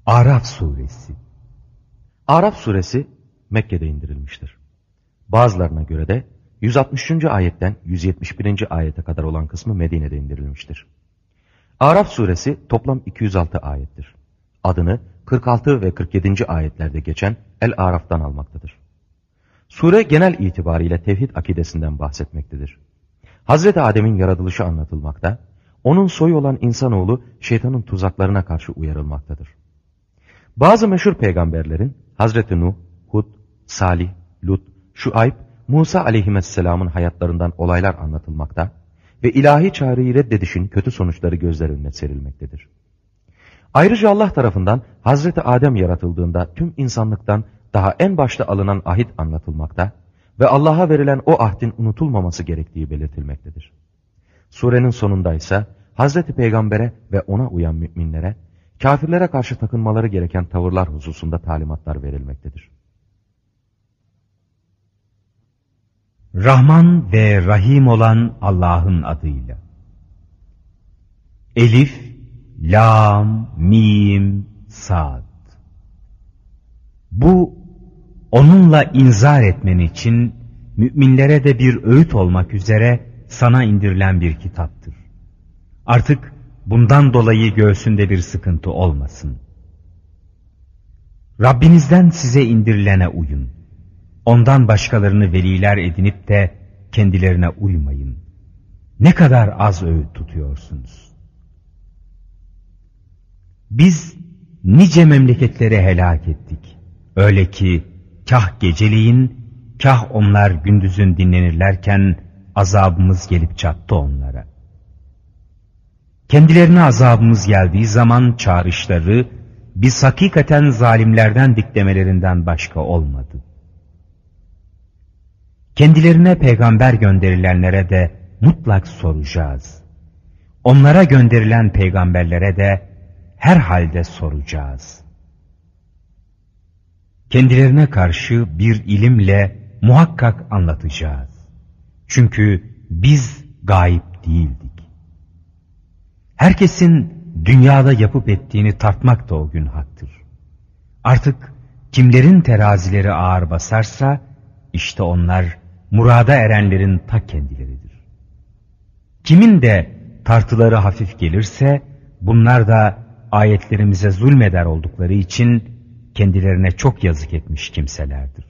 Araf suresi. Araf suresi Mekke'de indirilmiştir. Bazılarına göre de 160. ayetten 171. ayete kadar olan kısmı Medine'de indirilmiştir. Araf suresi toplam 206 ayettir. Adını 46 ve 47. ayetlerde geçen El-Araf'tan almaktadır. Sure genel itibariyle tevhid akidesinden bahsetmektedir. Hazreti Adem'in yaratılışı anlatılmakta, onun soyu olan insanoğlu şeytanın tuzaklarına karşı uyarılmaktadır. Bazı meşhur peygamberlerin Hazreti Nuh, Hud, Salih, Lut, Şuayb, Musa aleyhisselamın hayatlarından olaylar anlatılmakta ve ilahi çağrıyı reddedişin kötü sonuçları gözler önüne serilmektedir. Ayrıca Allah tarafından Hazreti Adem yaratıldığında tüm insanlıktan daha en başta alınan ahit anlatılmakta ve Allah'a verilen o ahdin unutulmaması gerektiği belirtilmektedir. Surenin sonunda ise Hazreti Peygamber'e ve ona uyan müminlere kafirlere karşı takınmaları gereken tavırlar hususunda talimatlar verilmektedir. Rahman ve Rahim olan Allah'ın adıyla. Elif, Lam, Mim, Sad. Bu, onunla inzar etmen için müminlere de bir öğüt olmak üzere sana indirilen bir kitaptır. Artık bundan dolayı göğsünde bir sıkıntı olmasın. Rabbinizden size indirilene uyun. Ondan başkalarını veliler edinip de kendilerine uymayın. Ne kadar az öğüt tutuyorsunuz. Biz nice memleketleri helak ettik. Öyle ki kah geceleyin, kah onlar gündüzün dinlenirlerken azabımız gelip çattı onlara. Kendilerine azabımız geldiği zaman çağrışları biz hakikaten zalimlerden diklemelerinden başka olmadı. Kendilerine peygamber gönderilenlere de mutlak soracağız. Onlara gönderilen peygamberlere de herhalde soracağız. Kendilerine karşı bir ilimle muhakkak anlatacağız. Çünkü biz gayip değildik. Herkesin dünyada yapıp ettiğini tartmak da o gün haktır. Artık kimlerin terazileri ağır basarsa işte onlar murada erenlerin ta kendileridir. Kimin de tartıları hafif gelirse bunlar da ayetlerimize zulmeder oldukları için kendilerine çok yazık etmiş kimselerdir.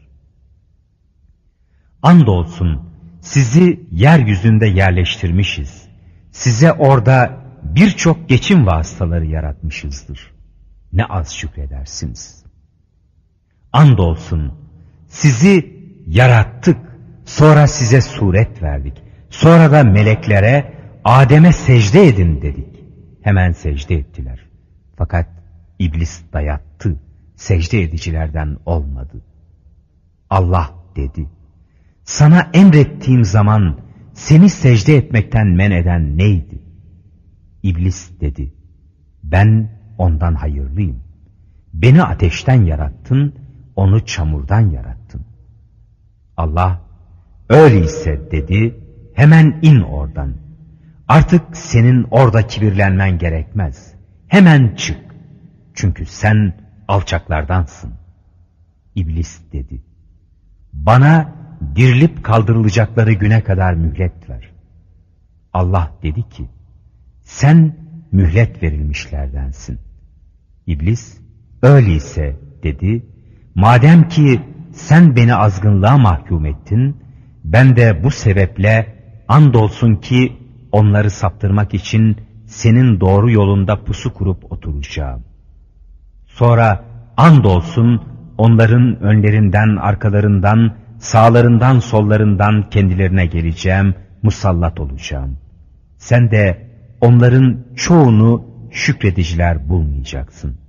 Andolsun sizi yeryüzünde yerleştirmişiz. Size orada birçok geçim vasıtaları yaratmışızdır. Ne az şükredersiniz. Andolsun sizi yarattık, sonra size suret verdik. Sonra da meleklere Adem'e secde edin dedik. Hemen secde ettiler. Fakat iblis dayattı, secde edicilerden olmadı. Allah dedi, sana emrettiğim zaman seni secde etmekten men eden neydi? İblis dedi, ben ondan hayırlıyım. Beni ateşten yarattın, onu çamurdan yarattın. Allah, öyleyse dedi, hemen in oradan. Artık senin orada kibirlenmen gerekmez. Hemen çık. Çünkü sen alçaklardansın. İblis dedi, bana dirilip kaldırılacakları güne kadar mühlet ver. Allah dedi ki, sen mühlet verilmişlerdensin. İblis, öyleyse dedi, madem ki sen beni azgınlığa mahkum ettin, ben de bu sebeple andolsun ki onları saptırmak için senin doğru yolunda pusu kurup oturacağım. Sonra andolsun onların önlerinden, arkalarından, sağlarından, sollarından kendilerine geleceğim, musallat olacağım. Sen de onların çoğunu şükrediciler bulmayacaksın.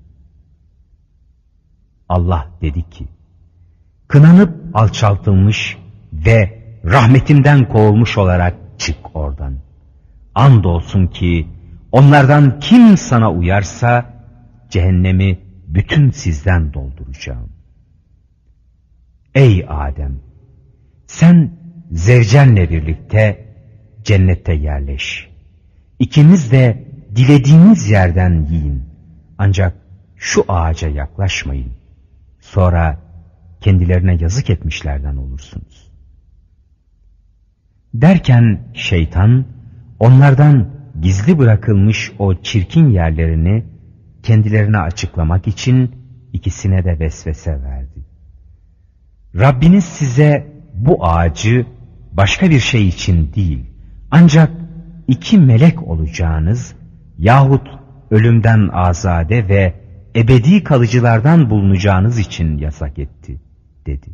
Allah dedi ki, kınanıp alçaltılmış ve rahmetimden kovulmuş olarak çık oradan. Andolsun ki onlardan kim sana uyarsa cehennemi bütün sizden dolduracağım. Ey Adem! Sen zevcenle birlikte cennette yerleş. İkiniz de dilediğiniz yerden yiyin. Ancak şu ağaca yaklaşmayın. Sonra kendilerine yazık etmişlerden olursunuz. Derken şeytan onlardan gizli bırakılmış o çirkin yerlerini kendilerine açıklamak için ikisine de vesvese verdi. Rabbiniz size bu ağacı başka bir şey için değil, ancak 2 melek olacağınız yahut ölümden azade ve ebedi kalıcılardan bulunacağınız için yasak etti, dedi.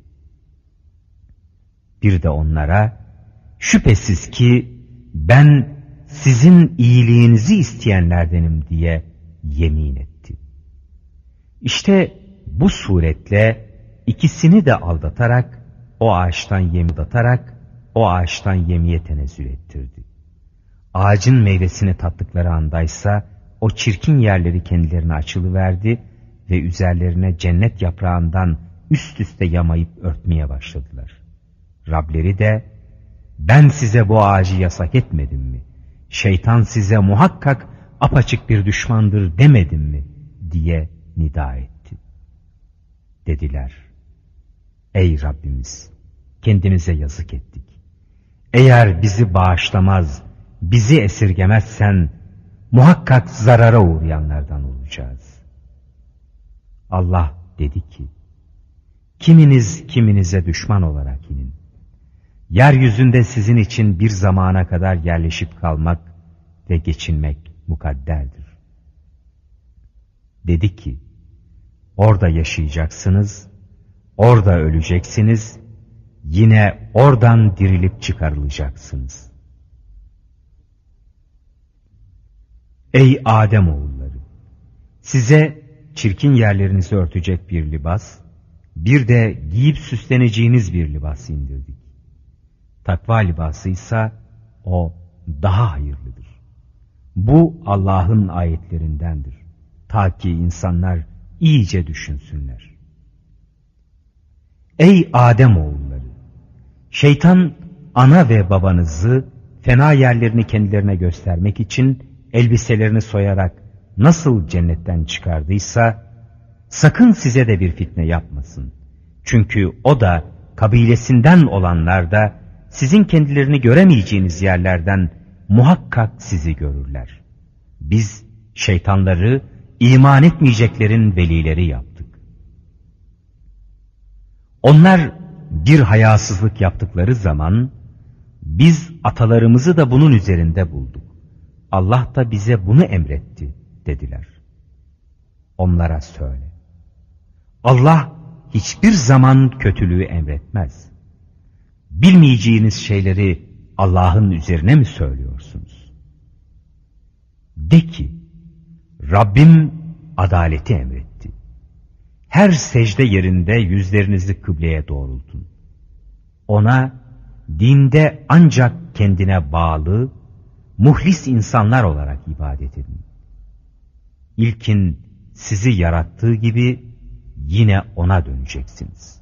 Bir de onlara, şüphesiz ki ben sizin iyiliğinizi isteyenlerdenim diye yemin etti. İşte bu suretle ikisini de aldatarak o ağaçtan yemeye tenezzül ettirdi. Ağacın meyvesini tattıkları andaysa o çirkin yerleri kendilerine açılıverdi ve üzerlerine cennet yaprağından üst üste yamayıp örtmeye başladılar. Rableri de, ben size bu ağacı yasak etmedim mi? Şeytan size muhakkak apaçık bir düşmandır demedim mi? Diye nida etti. Dediler, ey Rabbimiz, kendimize yazık ettik. Eğer bizi bağışlamaz, bizi esirgemezsen muhakkak zarara uğrayanlardan olacağız. Allah dedi ki, kiminiz kiminize düşman olarak inin. Yeryüzünde sizin için bir zamana kadar yerleşip kalmak ve geçinmek mukadderdir. Dedi ki, orada yaşayacaksınız, orada öleceksiniz, yine oradan dirilip çıkarılacaksınız. Ey Adem oğulları! Size çirkin yerlerinizi örtecek bir libas, bir de giyip süsleneceğiniz bir libas indirdik. Takva libasıysa o daha hayırlıdır. Bu Allah'ın ayetlerindendir. Ta ki insanlar iyice düşünsünler. Ey Adem oğulları! Şeytan ana ve babanızı fena yerlerini kendilerine göstermek için elbiselerini soyarak nasıl cennetten çıkardıysa, sakın size de bir fitne yapmasın. Çünkü o da kabilesinden olanlar da sizin kendilerini göremeyeceğiniz yerlerden muhakkak sizi görürler. Biz şeytanları iman etmeyeceklerin velileri yaptık. Onlar bir hayasızlık yaptıkları zaman biz atalarımızı da bunun üzerinde bulduk. Allah da bize bunu emretti dediler. Onlara söyle. Allah hiçbir zaman kötülüğü emretmez. Bilmeyeceğiniz şeyleri Allah'ın üzerine mi söylüyorsunuz? De ki, Rabbim adaleti emretti. Her secde yerinde yüzlerinizi kıbleye doğrultun. Ona, dinde ancak kendine bağlı, muhlis insanlar olarak ibadet edin. İlkin sizi yarattığı gibi yine ona döneceksiniz.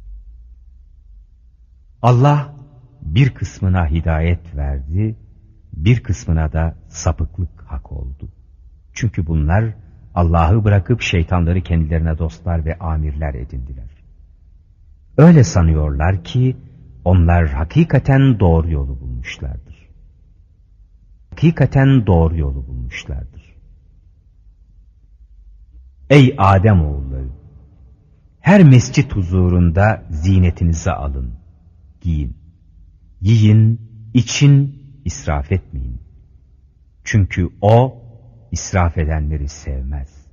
Allah bir kısmına hidayet verdi, bir kısmına da sapıklık hak oldu. Çünkü bunlar Allah'ı bırakıp şeytanları kendilerine dostlar ve amirler edindiler. Öyle sanıyorlar ki onlar hakikaten doğru yolu bulmuşlardır. Hakikaten doğru yolu bulmuşlardır. Ey Adem oğulları! Her mescit huzurunda zinetinizi alın, giyin. Yiyin, için, israf etmeyin. Çünkü o, israf edenleri sevmez.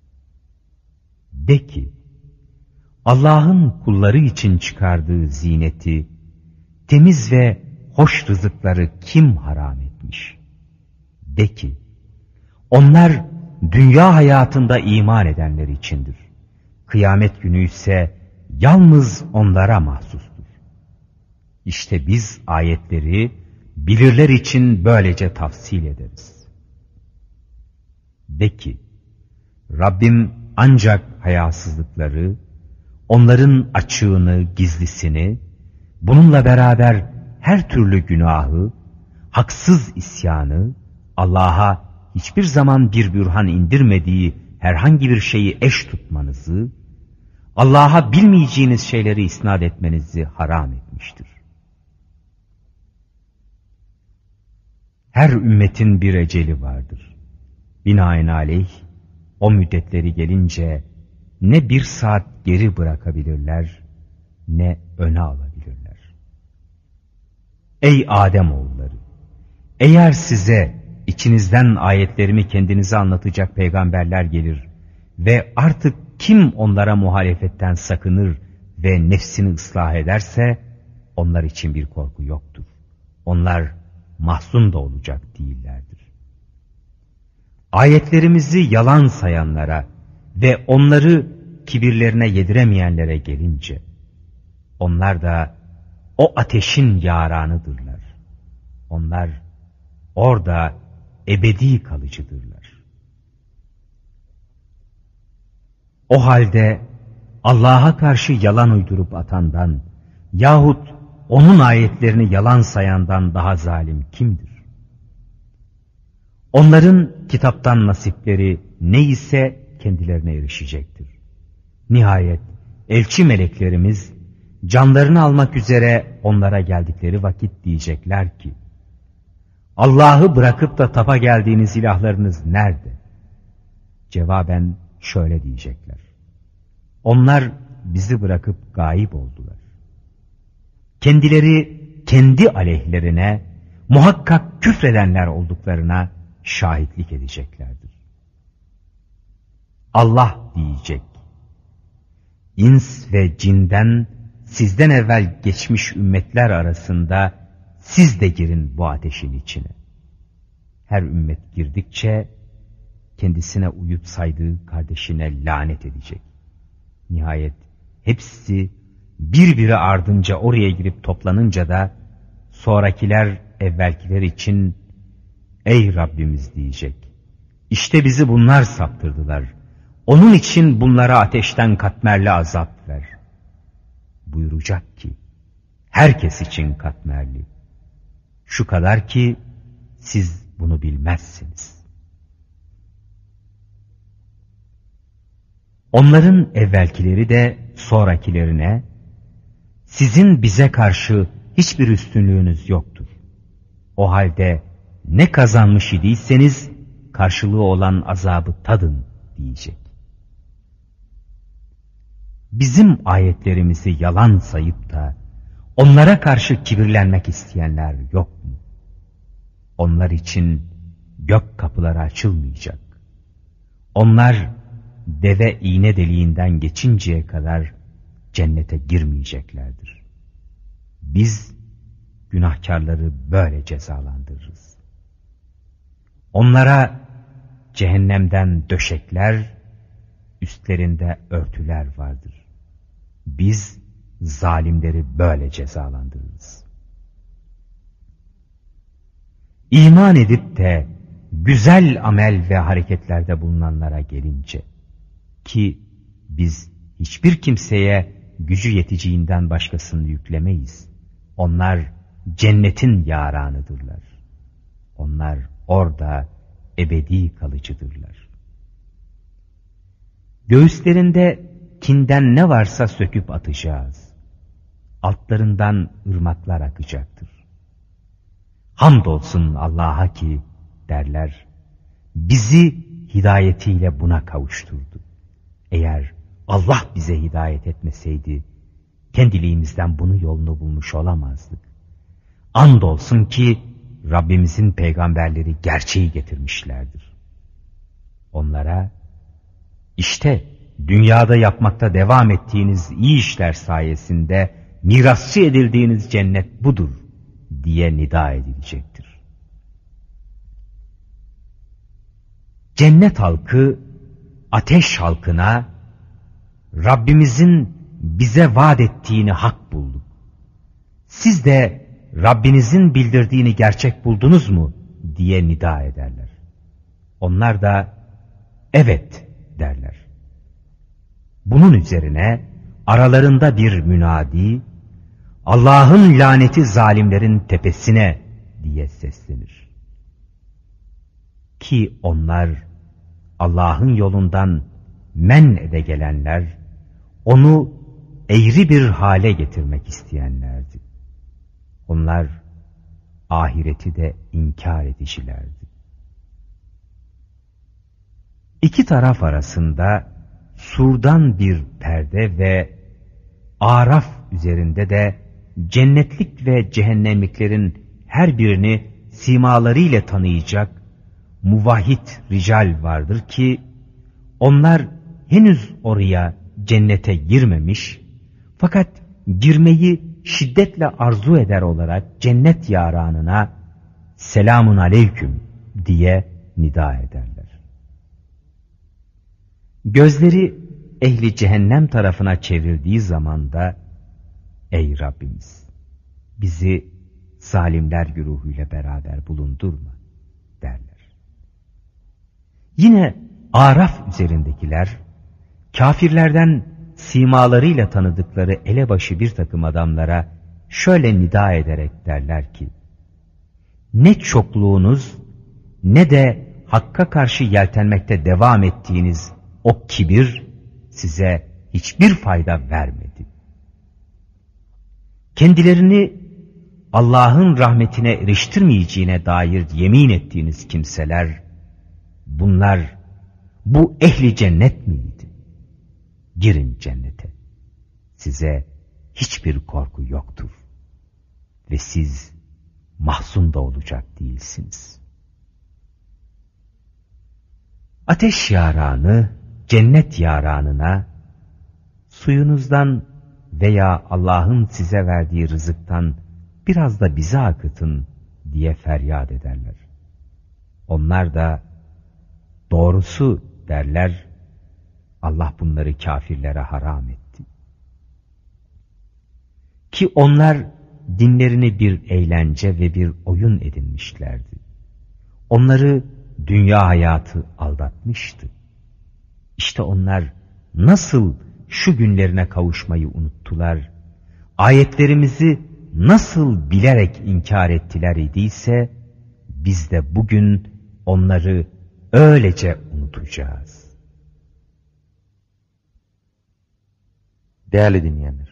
De ki, Allah'ın kulları için çıkardığı zineti, temiz ve hoş rızıkları kim haram etmiş? De ki, onlar dünya hayatında iman edenler içindir. Kıyamet günü ise yalnız onlara mahsustur. İşte biz ayetleri bilirler için böylece tafsil ederiz. De ki, Rabbim ancak hayasızlıkları, onların açığını, gizlisini, bununla beraber her türlü günahı, haksız isyanı, Allah'a hiçbir zaman bir bürhan indirmediği herhangi bir şeyi eş tutmanızı, Allah'a bilmeyeceğiniz şeyleri isnat etmenizi haram etmiştir. Her ümmetin bir eceli vardır. Binaenaleyh o müddetleri gelince ne bir saat geri bırakabilirler, ne öne alabilirler. Ey Ademoğulları! Eğer size içinizden ayetlerimi kendinize anlatacak peygamberler gelir ve artık kim onlara muhalefetten sakınır ve nefsini ıslah ederse, onlar için bir korku yoktur. Onlar mahzun da olacak değillerdir. Ayetlerimizi yalan sayanlara ve onları kibirlerine yediremeyenlere gelince, onlar da o ateşin yaranıdırlar. Onlar orada ebedi kalıcıdırlar. O halde Allah'a karşı yalan uydurup atandan yahut onun ayetlerini yalan sayandan daha zalim kimdir? Onların kitaptan nasipleri neyse kendilerine erişecektir. Nihayet elçi meleklerimiz canlarını almak üzere onlara geldikleri vakit diyecekler ki, Allah'ı bırakıp da tapa geldiğiniz ilahlarınız nerede? Cevaben şöyle diyecekler: onlar bizi bırakıp gayip oldular. Kendileri kendi aleyhlerine muhakkak küfredenler olduklarına şahitlik edeceklerdir. Allah diyecek: İns ve cinden sizden evvel geçmiş ümmetler arasında siz de girin bu ateşin içine. Her ümmet girdikçe kendisine uyup saydığı kardeşine lanet edecek. Nihayet hepsi birbiri ardınca oraya girip toplanınca da sonrakiler evvelkiler için ey Rabbimiz diyecek: İşte bizi bunlar saptırdılar. Onun için bunlara ateşten katmerli azap ver. Buyuracak ki, herkes için katmerli. Şu kadar ki siz bunu bilmezsiniz. Onların evvelkileri de sonrakilerine, sizin bize karşı hiçbir üstünlüğünüz yoktur. O halde ne kazanmış idiyseniz karşılığı olan azabı tadın diyecek. Bizim ayetlerimizi yalan sayıp da onlara karşı kibirlenmek isteyenler yok mu? Onlar için gök kapıları açılmayacak. Onlar deve iğne deliğinden geçinceye kadar cennete girmeyeceklerdir. Biz günahkarları böyle cezalandırırız. Onlara cehennemden döşekler, üstlerinde örtüler vardır. Biz zalimleri böyle cezalandırırız. İman edip de güzel amel ve hareketlerde bulunanlara gelince, ki biz hiçbir kimseye gücü yeteceğinden başkasını yüklemeyiz. Onlar cennetin yaranıdırlar. Onlar orada ebedi kalıcıdırlar. Göğüslerinde kinden ne varsa söküp atacağız. Altlarından ırmaklar akacaktır. Hamdolsun Allah'a ki derler, bizi hidayetiyle buna kavuşturdu. Eğer Allah bize hidayet etmeseydi, kendiliğimizden bunun yolunu bulmuş olamazdık. Andolsun ki Rabbimizin peygamberleri gerçeği getirmişlerdir. Onlara, işte dünyada yapmakta devam ettiğiniz iyi işler sayesinde mirasçı edildiğiniz cennet budur diye nida edilecektir. Cennet halkı ateş halkına Rabbimizin bize vaat ettiğini hak bulduk. Siz de Rabbinizin bildirdiğini gerçek buldunuz mu diye nida ederler. Onlar da evet derler. Bunun üzerine aralarında bir münadi, Allah'ın laneti zalimlerin tepesine diye seslenir. Ki onlar Allah'ın yolundan men ede gelenler, onu eğri bir hale getirmek isteyenlerdi. Onlar ahireti de inkar edicilerdi. İki taraf arasında surdan bir perde ve Araf üzerinde de cennetlik ve cehennemliklerin her birini simalarıyla tanıyacak muvahhid rical vardır ki onlar henüz oraya cennete girmemiş fakat girmeyi şiddetle arzu eder olarak cennet yaranına selamun aleyküm diye nida ederler. Gözleri ehli cehennem tarafına çevrildiği zaman da ey Rabbimiz bizi zalimler güruhuyla beraber bulundurma derler. Yine Araf üzerindekiler kafirlerden simalarıyla tanıdıkları elebaşı bir takım adamlara şöyle nida ederek derler ki ne çokluğunuz ne de hakka karşı yeltenmekte devam ettiğiniz o kibir size hiçbir fayda vermedi. Kendilerini Allah'ın rahmetine eriştirmeyeceğine dair yemin ettiğiniz kimseler, bunlar bu ehli cennet miydi? Girin cennete. Size hiçbir korku yoktur. Ve siz mahzun da olacak değilsiniz. Ateş yaranı, cennet yaranına, suyunuzdan veya Allah'ın size verdiği rızıktan biraz da bize akıtın diye feryat ederler. Onlar da doğrusu derler, Allah bunları kafirlere haram etti. Ki onlar dinlerini bir eğlence ve bir oyun edinmişlerdi. Onları dünya hayatı aldatmıştı. İşte onlar nasıl şu günlerine kavuşmayı unuttular, ayetlerimizi nasıl bilerek inkar ettiler idiyse, biz de bugün onları öylece unutacağız. Değerli dinleyenler,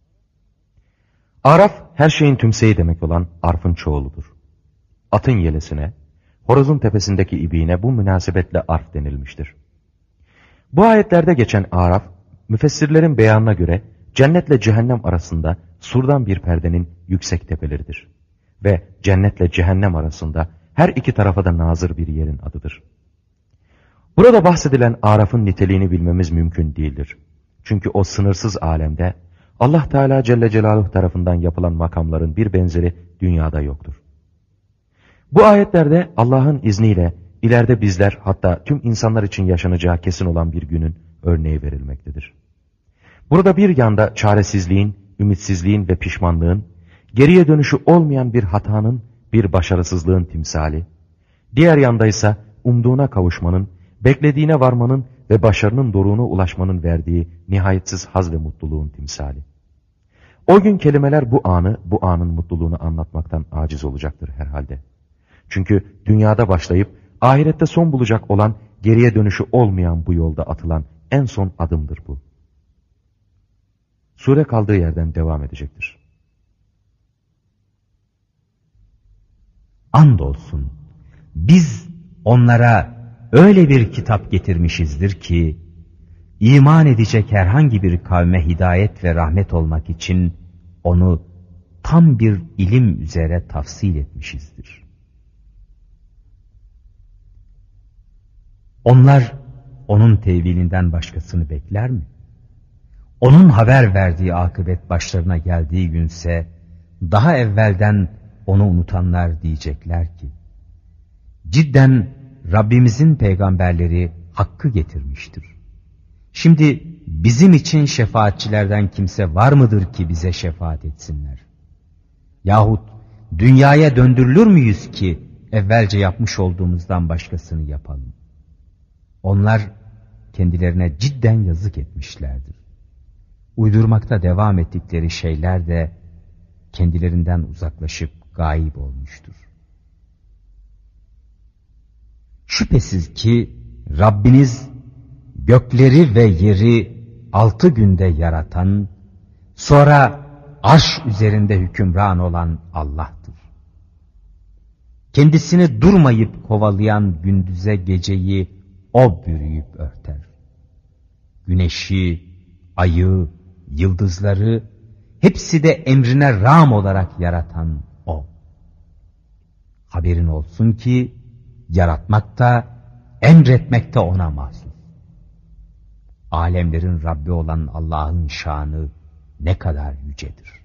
Araf her şeyin tümseyi demek olan arfın çoğuludur. Atın yelesine, horozun tepesindeki ibiğine bu münasebetle arf denilmiştir. Bu ayetlerde geçen Araf, müfessirlerin beyanına göre cennetle cehennem arasında surdan bir perdenin yüksek tepeleridir. Ve cennetle cehennem arasında her iki tarafa da nazır bir yerin adıdır. Burada bahsedilen Araf'ın niteliğini bilmemiz mümkün değildir. Çünkü o sınırsız alemde Allah Teala Celle Celaluhu tarafından yapılan makamların bir benzeri dünyada yoktur. Bu ayetlerde Allah'ın izniyle ileride bizler hatta tüm insanlar için yaşanacağı kesin olan bir günün örneği verilmektedir. Burada bir yanda çaresizliğin, ümitsizliğin ve pişmanlığın, geriye dönüşü olmayan bir hatanın, bir başarısızlığın timsali, diğer yanda ise umduğuna kavuşmanın, beklediğine varmanın ve başarının doruğuna ulaşmanın verdiği nihayetsiz haz ve mutluluğun timsali. O gün kelimeler bu anı, bu anın mutluluğunu anlatmaktan aciz olacaktır herhalde. Çünkü dünyada başlayıp ahirette son bulacak olan, geriye dönüşü olmayan bu yolda atılan en son adımdır bu. Sure kaldığı yerden devam edecektir. Andolsun biz onlara öyle bir kitap getirmişizdir ki iman edecek herhangi bir kavme hidayet ve rahmet olmak için onu tam bir ilim üzere tafsil etmişizdir. Onlar onun tevilinden başkasını bekler mi? Onun haber verdiği akıbet başlarına geldiği günse daha evvelden onu unutanlar diyecekler ki cidden Rabbimizin peygamberleri hakkı getirmiştir. Şimdi bizim için şefaatçilerden kimse var mıdır ki bize şefaat etsinler? Yahut dünyaya döndürülür müyüz ki evvelce yapmış olduğumuzdan başkasını yapalım? Onlar kendilerine cidden yazık etmişlerdir. Uydurmakta devam ettikleri şeyler de kendilerinden uzaklaşıp gayip olmuştur. Şüphesiz ki Rabbiniz gökleri ve yeri 6 günde yaratan, sonra arş üzerinde hükümran olan Allah'tır. Kendisini durmayıp kovalayan gündüze geceyi O bürüyüp örter. Güneşi, ayı, yıldızları hepsi de emrine rağm olarak yaratan O. Haberin olsun ki yaratmak da emretmek de O'na mahsus. Alemlerin Rabbi olan Allah'ın şanı ne kadar yücedir.